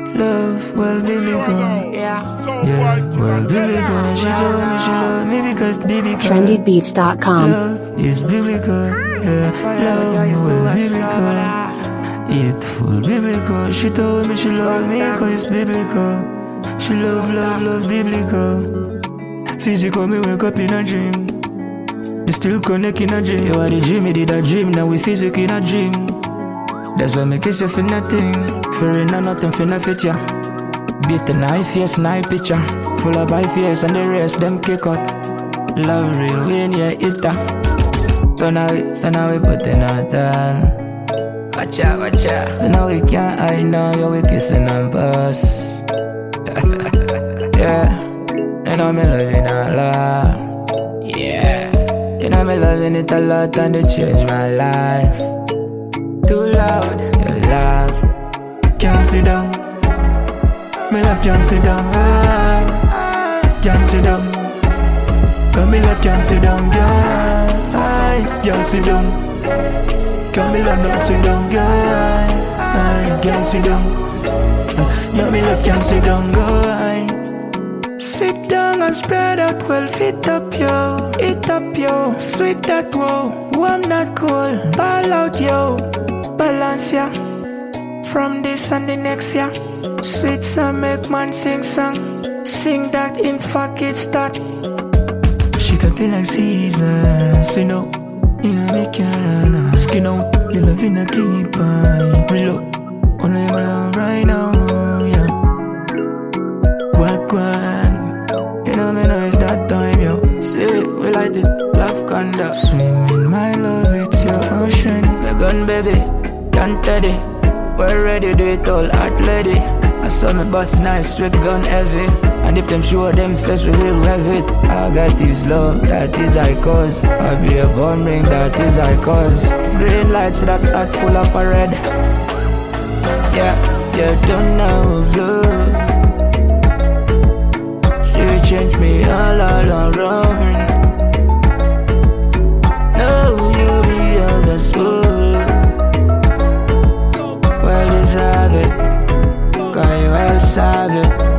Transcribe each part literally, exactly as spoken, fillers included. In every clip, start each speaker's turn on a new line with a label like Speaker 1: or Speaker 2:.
Speaker 1: Love, well, biblical. Yeah, well, biblical. She told me she loved me because biblical.
Speaker 2: trendy beats dot com.
Speaker 1: Love is biblical. Yeah, love, well, biblical. It full biblical. She told me she loved me because it's biblical. She love, love, love, biblical. Physical, me wake up in a dream. We still connect in a dream. You are the dream, me did a dream. Now we physical in a dream. That's why me kiss you for nothing. For in a nothing, for no fit ya. Beat a knife, yes, knife picture. Full of high face and the rest, them kick out. Love real, when you hit her. So now we, so now we put in our down. Watch out, watch out. So now we can't hide now, yo, we kissing and pass. Yeah, you know me loving a lot. Yeah, you know me loving it a lot and it changed my life. Too loud, you loud. Can't sit down. Me love can't sit down. Ah, can't sit down. Come me love can't sit down, girl. I can't sit down. Come me love not sit down, girl. I can't sit down. Yeah, me love can't sit down, girl. Sit down and spread out well, fit up yo, eat up yo, sweet that wow, warm that cool, ball out yo, balance ya, from this and the next ya. Sweet song make man sing song, sing that in fuck it start. She got me like seasons, you know, you know me can't skin out, you love in a keep on, reload, only my love right now, yeah. What one, you know me know it's that time, yo. See, we light it, love conduct, swim in my love, it's your ocean. The gun baby, can't teddy, we're ready, do it all, hot lady. I saw me bust nice, straight gun heavy. And if them show them face, we will rev it. I got this love, that is I cause. I be a gun ring, that is I cause. Green lights that hot full of a red. Yeah, you don't know love. You change me all, all around. No, you be on the spoon. Well deserve it. Cause you well serve it.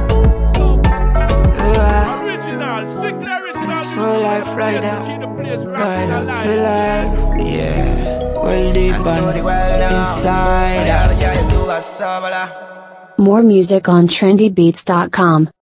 Speaker 1: Yeah.
Speaker 3: Original, strictly original.
Speaker 1: It's for life right now. Right now, for life. Yeah. Well deep on inside.
Speaker 2: More music on trendy beats dot com.